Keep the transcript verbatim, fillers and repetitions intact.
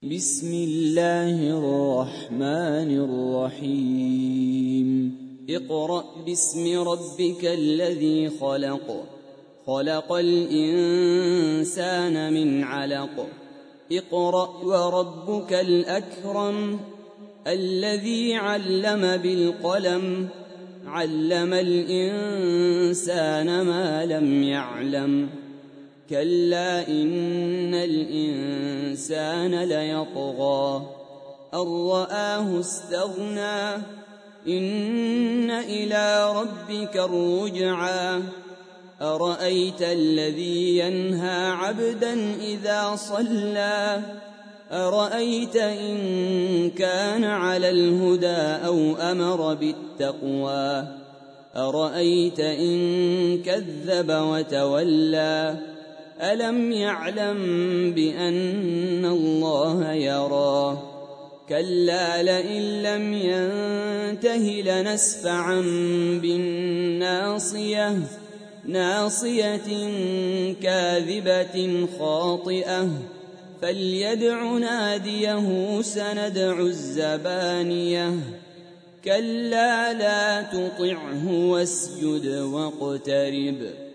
بسم الله الرحمن الرحيم اقرأ باسم ربك الذي خلق خلق الإنسان من علق اقرأ وربك الأكرم الذي علم بالقلم علم الإنسان ما لم يعلم كلا إن الإنسان ليطغى أن رآه استغنى إن إلى ربك الرجعى أرأيت الذي ينهى عبدا إذا صلى أرأيت إن كان على الهدى أو أمر بالتقوى أرأيت إن كذب وتولى ألم يعلم بأن الله يرى كلا لئن لم ينته لنسفعا بالناصية ناصية كاذبة خاطئة فليدع ناديه سندع الزبانية كلا لا تطعه واسجد واقترب